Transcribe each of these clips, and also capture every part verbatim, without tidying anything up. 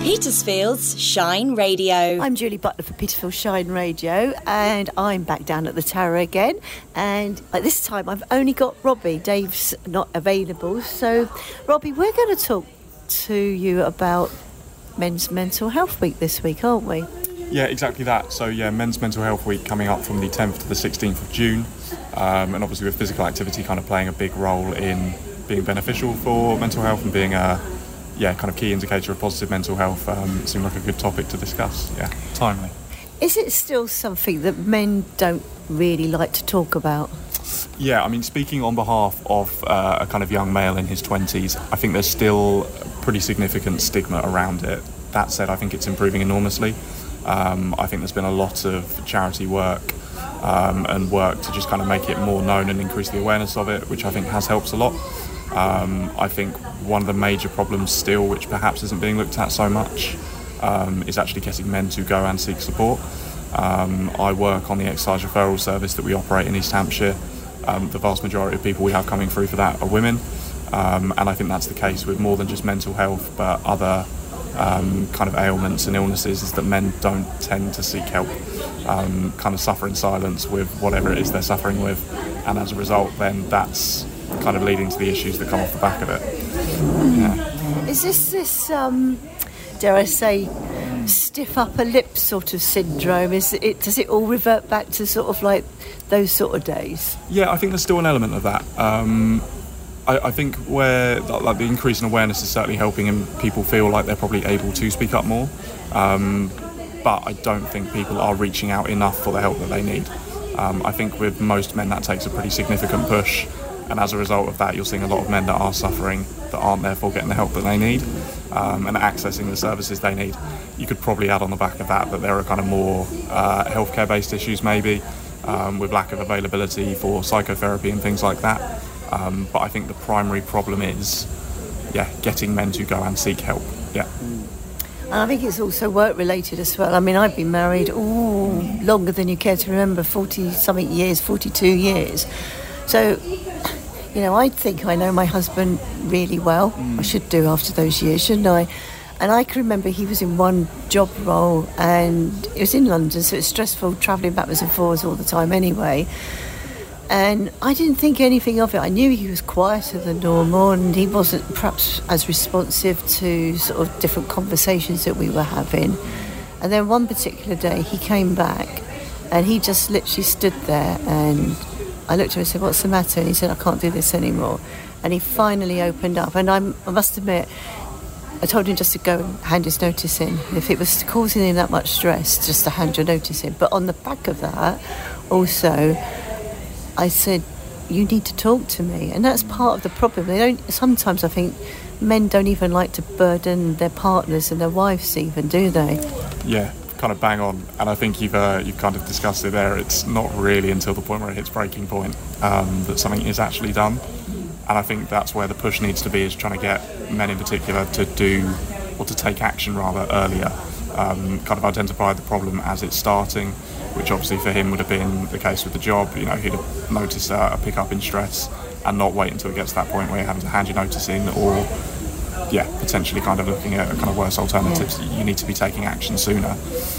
Petersfield's Shine Radio. I'm Julie Butler for Petersfield Shine Radio, and I'm back down at the Tower again. And at this time, I've only got Robbie. Dave's not available. So, Robbie, we're going to talk to you about Men's Mental Health Week this week, aren't we? Yeah, exactly that. So, yeah, Men's Mental Health Week coming up from the tenth to the sixteenth of June. Um, and obviously with physical activity kind of playing a big role in being beneficial for mental health and being a yeah, kind of key indicator of positive mental health. Um, it seemed like a good topic to discuss. Yeah, timely. Is it still something that men don't really like to talk about? Yeah, I mean, speaking on behalf of uh, a kind of young male in his twenties, I think there's still a pretty significant stigma around it. That said, I think it's improving enormously. Um, I think there's been a lot of charity work um, and work to just kind of make it more known and increase the awareness of it, which I think has helped a lot. Um, I think one of the major problems still, which perhaps isn't being looked at so much, um, is actually getting men to go and seek support. Um, I work on the exercise referral service that we operate in East Hampshire. Um, the vast majority of people we have coming through for that are women, um, and I think that's the case with more than just mental health, but other um, kind of ailments and illnesses, is that men don't tend to seek help, um, kind of suffer in silence with whatever it is they're suffering with, and as a result then that's kind of leading to the issues that come off the back of it. Yeah. Is this this um, dare I say, stiff upper lip sort of syndrome? Is it? Does it all revert back to sort of like those sort of days? Yeah, I think there's still an element of that. Um, I, I think where like the increase in awareness is certainly helping, and people feel like they're probably able to speak up more. Um, but I don't think people are reaching out enough for the help that they need. Um, I think with most men that takes a pretty significant push. And as a result of that, you're seeing a lot of men that are suffering that aren't therefore getting the help that they need um, and accessing the services they need. You could probably add on the back of that that there are kind of more uh, healthcare-based issues maybe um, with lack of availability for psychotherapy and things like that. Um, but I think the primary problem is, yeah, getting men to go and seek help. Yeah. And I think it's also work-related as well. I mean, I've been married, ooh, longer than you care to remember, forty-something years, forty-two years. So, you know, I think I know my husband really well. Mm. I should do after those years, shouldn't I? And I can remember he was in one job role, and it was in London, so it's stressful travelling backwards and forwards all the time anyway. And I didn't think anything of it. I knew he was quieter than normal, and he wasn't perhaps as responsive to sort of different conversations that we were having. And then one particular day he came back, and he just literally stood there, and I looked at him and said, "What's the matter?" And he said, "I can't do this anymore." And he finally opened up. And I'm, I must admit, I told him just to go and hand his notice in. If it was causing him that much stress, just to hand your notice in. But on the back of that, also, I said, "You need to talk to me." And that's part of the problem. They don't. Sometimes I think men don't even like to burden their partners and their wives even, do they? Yeah. Kind of bang on, and I think you've uh, you've kind of discussed it there. It's not really until the point where it hits breaking point um, that something is actually done, and I think that's where the push needs to be, is trying to get men in particular to do, or to take action rather earlier, um, kind of identify the problem as it's starting, which obviously for him would have been the case with the job. You know, he'd have noticed uh, a pick-up in stress and not wait until it gets to that point where you're having to hand your notice in, or yeah, potentially kind of looking at kind of worse alternatives. Yeah. You need to be taking action sooner.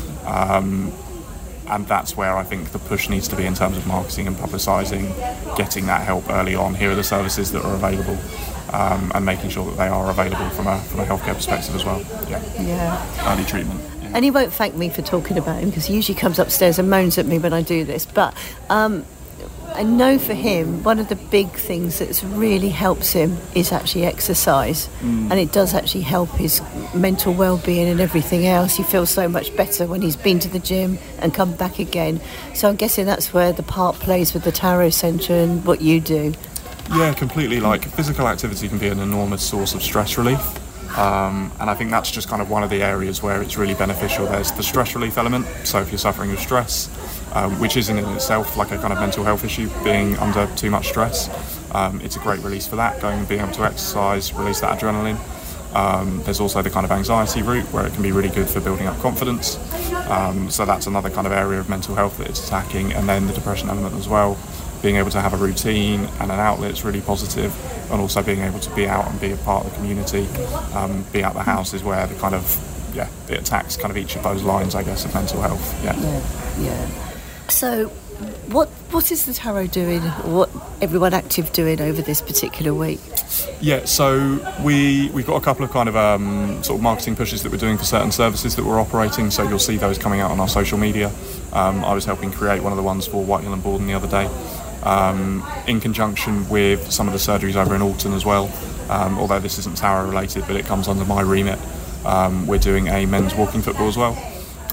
Um, and that's where I think the push needs to be in terms of marketing and publicising, getting that help early on. Here are the services that are available, um, and making sure that they are available from a from a healthcare perspective as well. Yeah. Yeah. Early treatment. Yeah. And he won't thank me for talking about him, because he usually comes upstairs and moans at me when I do this. But um, I know for him, one of the big things that really helps him is actually exercise. Mm. And it does actually help his mental well-being and everything else. He feels so much better when he's been to the gym and come back again. So I'm guessing that's where the part plays with the Tarot Centre and what you do. Yeah, completely. Like, physical activity can be an enormous source of stress relief. Um, and I think that's just kind of one of the areas where it's really beneficial. There's the stress relief element. So if you're suffering with stress, Um, which is in itself like a kind of mental health issue, being under too much stress. Um, it's a great release for that, going and being able to exercise, release that adrenaline. Um, there's also the kind of anxiety route, where it can be really good for building up confidence. Um, so that's another kind of area of mental health that it's attacking. And then the depression element as well, being able to have a routine and an outlet is really positive, and also being able to be out and be a part of the community, um, be out the house is where the kind of yeah, it attacks kind of each of those lines, I guess, of mental health. Yeah. Yeah. Yeah. So, what what is the Tarot doing? What Everyone Active doing over this particular week? Yeah, so we we've got a couple of kind of um, sort of marketing pushes that we're doing for certain services that we're operating. So you'll see those coming out on our social media. Um, I was helping create one of the ones for Whitehill and Borden the other day, um, in conjunction with some of the surgeries over in Alton as well. Um, although this isn't Tarot related, but it comes under my remit. Um, we're doing a men's walking football as well.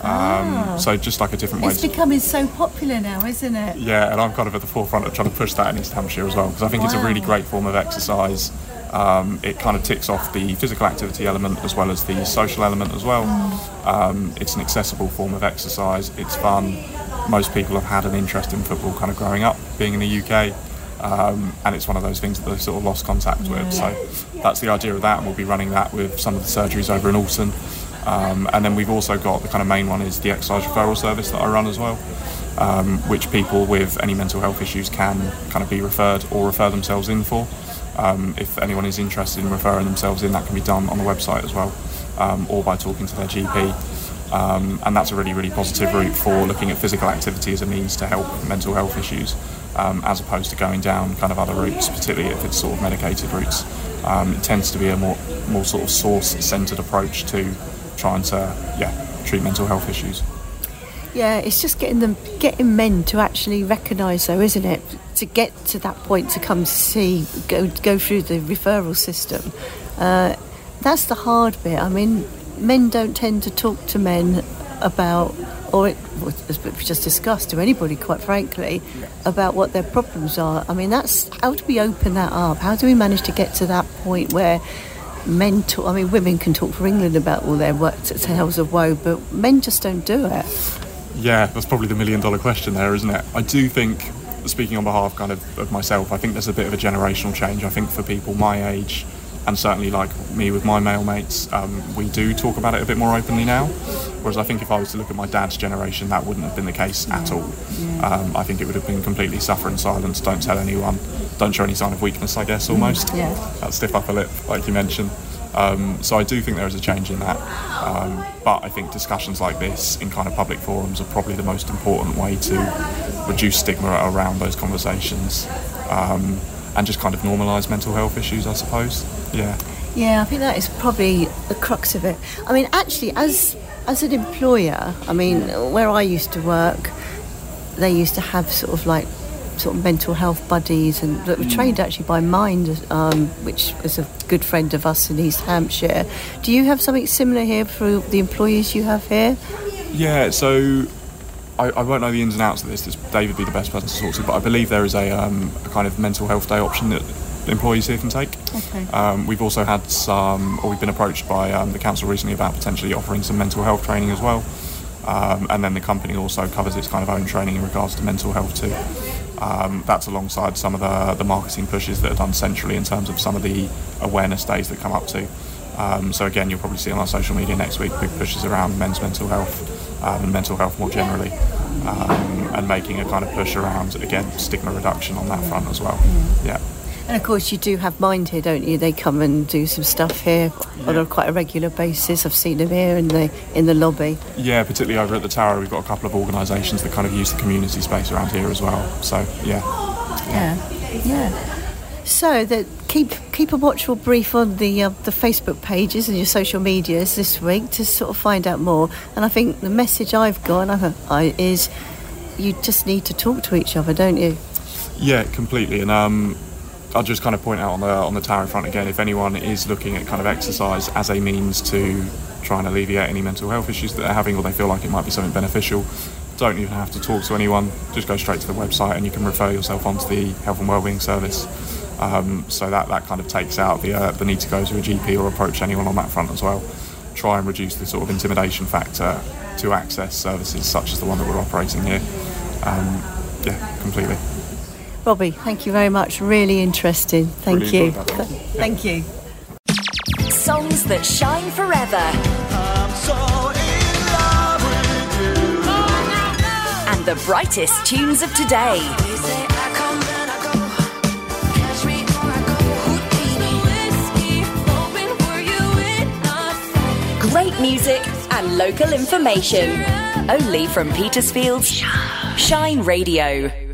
Um, ah. So just like a different way. It's becoming so popular now, isn't it? Yeah, and I'm kind of at the forefront of trying to push that in East Hampshire as well, because I think wow. it's a really great form of exercise. Um, it kind of ticks off the physical activity element as well as the social element as well. Mm. Um, it's an accessible form of exercise. It's fun. Most people have had an interest in football kind of growing up, being in the U K. Um, and it's one of those things that they've sort of lost contact yeah. with. So that's the idea of that, and we'll be running that with some of the surgeries over in Alton. Um, and then we've also got the kind of main one is the exercise referral service that I run as well, um, which people with any mental health issues can kind of be referred or refer themselves in for. Um, if anyone is interested in referring themselves in, that can be done on the website as well, um, or by talking to their G P. Um, and that's a really, really positive route for looking at physical activity as a means to help mental health issues, um, as opposed to going down kind of other routes, particularly if it's sort of medicated routes. Um, it tends to be a more, more sort of source-centred approach to trying to, yeah, treat mental health issues. Yeah, it's just getting them, getting men to actually recognise, though, isn't it? To get to that point, to come to see, go go through the referral system. Uh, that's the hard bit. I mean, men don't tend to talk to men about, or it, as we've just discussed, to anybody, quite frankly, about what their problems are. I mean, that's how do we open that up? How do we manage to get to that point where men talk? I mean, women can talk for England about all their work, tales of woe, but men just don't do it. Yeah, that's probably the million dollar question there, isn't it? I do think, speaking on behalf kind of, of myself, I think there's a bit of a generational change. I think for people my age, and certainly like me with my male mates, um, we do talk about it a bit more openly now. Whereas I think if I was to look at my dad's generation, that wouldn't have been the case at all. Yeah. Um, I think it would have been completely suffer in silence, don't tell anyone, don't show any sign of weakness, I guess, almost. Yeah. That stiff upper lip, like you mentioned. Um, so I do think there is a change in that, um, but I think discussions like this in kind of public forums are probably the most important way to reduce stigma around those conversations, um, and just kind of normalise mental health issues, I suppose. Yeah. Yeah, I think that is probably the crux of it. I mean, actually, as as an employer, I mean, where I used to work, they used to have sort of like sort of mental health buddies, and that were trained actually by Mind, um, which is a good friend of us in East Hampshire. Do you have something similar here for the employees you have here? Yeah, so I, I won't know the ins and outs of this. this. David would be the best person to talk to, but I believe there is a, um, a kind of mental health day option that employees here can take. Okay. Um, we've also had some, or we've been approached by um, the council recently about potentially offering some mental health training as well. Um, and then the company also covers its kind of own training in regards to mental health too. Um, that's alongside some of the, the marketing pushes that are done centrally in terms of some of the awareness days that come up to. Um, so again, you'll probably see on our social media next week big pushes around men's mental health um, and mental health more generally, um, and making a kind of push around, again, stigma reduction on that front as well. Yeah. And of course you do have Mind here, don't you? They come and do some stuff here yeah. on a quite a regular basis. I've seen them here in the in the lobby. Yeah, particularly over at the Tower, we've got a couple of organisations that kind of use the community space around here as well. So yeah, yeah, yeah. yeah. So that keep keep a watchful brief on the uh, the Facebook pages and your social medias this week to sort of find out more. And I think the message I've got I, is you just need to talk to each other, don't you? Yeah, completely. And um. I'll just kind of point out on the on the Tarot front again, if anyone is looking at kind of exercise as a means to try and alleviate any mental health issues that they're having, or they feel like it might be something beneficial, don't even have to talk to anyone, just go straight to the website and you can refer yourself onto the Health and Wellbeing Service. Um, so that, that kind of takes out the, uh, the need to go to a G P or approach anyone on that front as well. Try and reduce the sort of intimidation factor to access services such as the one that we're operating here. Um, yeah, completely. Robbie, thank you very much. Really interesting. Thank really you. Th- thank you. Songs that shine forever. I'm so in love with you. Oh, no, no. And the brightest tunes of today. They say I come and I go. Catch me or I go. Houdini. Whiskey, hoping for you in a fight. Great music, and local information. Only from Petersfield's Shine Radio.